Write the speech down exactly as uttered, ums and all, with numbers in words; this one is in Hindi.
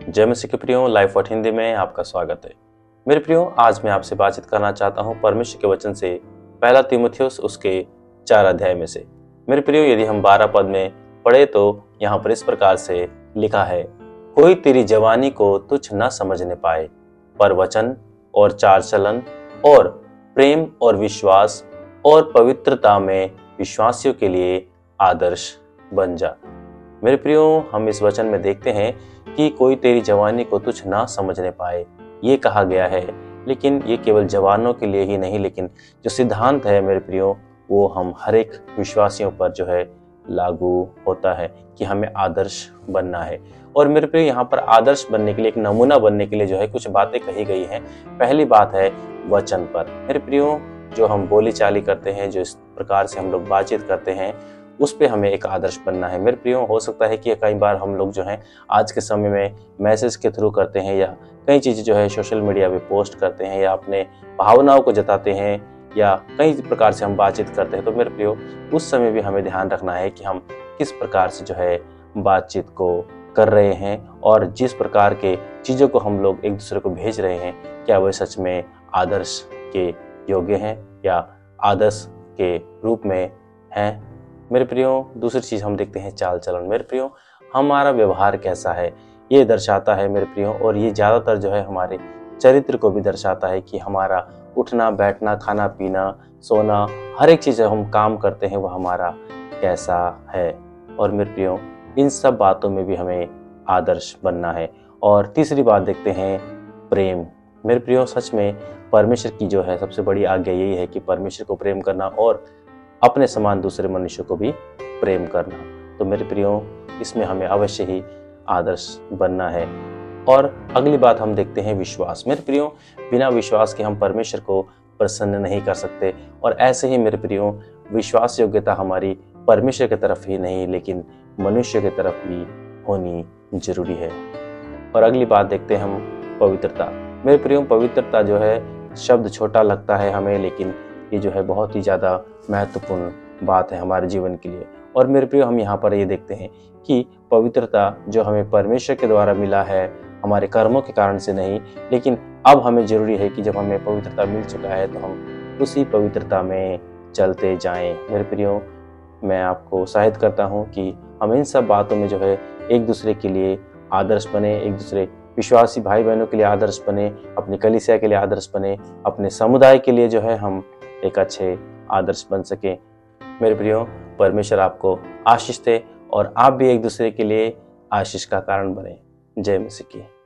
जय मसीह के प्रियो, लाइफ वर्ड हिंदी में आपका स्वागत है। मेरे प्रियो, आज मैं आपसे बातचीत करना चाहता हूँ परमेश्वर के वचन से पहला तीमुथियुस उसके चार अध्याय में से। मेरे प्रियो, यदि हम बारह पद में पढ़े तो यहाँ पर इस प्रकार से लिखा है, कोई तेरी जवानी को तुच्छ न समझने पाए, पर वचन और चाल चलन और प्रेम और विश्वास और पवित्रता में विश्वासियों के लिए आदर्श बन जा। मेरे प्रियो, हम इस वचन में देखते हैं कि कोई तेरी जवानी को तुच्छ ना समझने पाए, ये कहा गया है। लेकिन ये केवल जवानों के लिए ही नहीं, लेकिन जो सिद्धांत है मेरे प्रियो, वो हम हर एक विश्वासियों पर जो है लागू होता है कि हमें आदर्श बनना है। और मेरे प्रियो, यहाँ पर आदर्श बनने के लिए, एक नमूना बनने के लिए जो है कुछ बातें कही गई हैं। पहली बात है वचन पर। मेरे प्रियो, जो हम बोली चाली करते हैं, जो इस प्रकार से हम लोग बातचीत करते हैं, उस पे हमें एक आदर्श बनना है। मेरे प्रियो, हो सकता है कि कई बार हम लोग जो हैं आज के समय में मैसेज के थ्रू करते हैं, या कई चीज़ें जो है सोशल मीडिया पे पोस्ट करते हैं, या अपने भावनाओं को जताते हैं, या कई प्रकार से हम बातचीत करते हैं। तो मेरे प्रियो, उस समय भी हमें ध्यान रखना है कि हम किस प्रकार से जो है बातचीत को कर रहे हैं, और जिस प्रकार के चीज़ों को हम लोग एक दूसरे को भेज रहे हैं, क्या वह सच में आदर्श के योग्य हैं या आदर्श के रूप में हैं। मेरे प्रियो, दूसरी चीज़ हम देखते हैं चाल चलन। मेरे प्रियो, हमारा व्यवहार कैसा है ये दर्शाता है मेरे प्रियो, और ये ज़्यादातर जो है हमारे चरित्र को भी दर्शाता है कि हमारा उठना बैठना, खाना पीना, सोना, हर एक चीज़ हम काम करते हैं वो हमारा कैसा है। और मेरे प्रियो, इन सब बातों में भी हमें आदर्श बनना है। और तीसरी बात देखते हैं प्रेम। मेरे प्रियो, सच में परमेश्वर की जो है सबसे बड़ी आज्ञा यही है कि परमेश्वर को प्रेम करना और अपने समान दूसरे मनुष्य को भी प्रेम करना। तो मेरे प्रियो, इसमें हमें अवश्य ही आदर्श बनना है। और अगली बात हम देखते हैं विश्वास। मेरे प्रियो, बिना विश्वास के हम परमेश्वर को प्रसन्न नहीं कर सकते। और ऐसे ही मेरे प्रियो, विश्वास योग्यता हमारी परमेश्वर की तरफ ही नहीं, लेकिन मनुष्य की तरफ भी होनी जरूरी है। और अगली बात देखते हैं हम पवित्रता। मेरे प्रियो, पवित्रता जो है शब्द छोटा लगता है हमें, लेकिन ये जो है बहुत ही ज़्यादा महत्वपूर्ण बात है हमारे जीवन के लिए। और मेरे प्रियो, हम यहाँ पर ये देखते हैं कि पवित्रता जो हमें परमेश्वर के द्वारा मिला है, हमारे कर्मों के कारण से नहीं, लेकिन अब हमें ज़रूरी है कि जब हमें पवित्रता मिल चुका है तो हम उसी पवित्रता में चलते जाएं। मेरे प्रियो, मैं आपको उत्साहित करता हूँ कि हम इन सब बातों में जो है एक दूसरे के लिए आदर्श बने, एक दूसरे विश्वासी भाई बहनों के लिए आदर्श बने, अपनी कलीसिया के लिए आदर्श बने, अपने समुदाय के लिए जो है हम एक अच्छे आदर्श बन सके। मेरे प्रियो, परमेश्वर आपको आशीष दे और आप भी एक दूसरे के लिए आशीष का कारण बने। जय मसीह की।